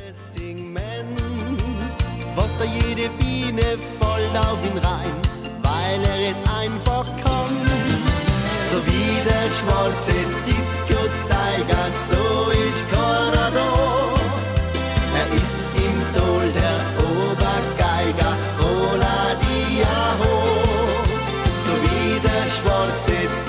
Fast jede Biene fällt auf ihn rein, weil er es einfach kann. So wie der schwarze Disco-Tiger, so ist keiner da. Er ist im Tal der Obergeiger, Ola Diaho. So wie der schwarze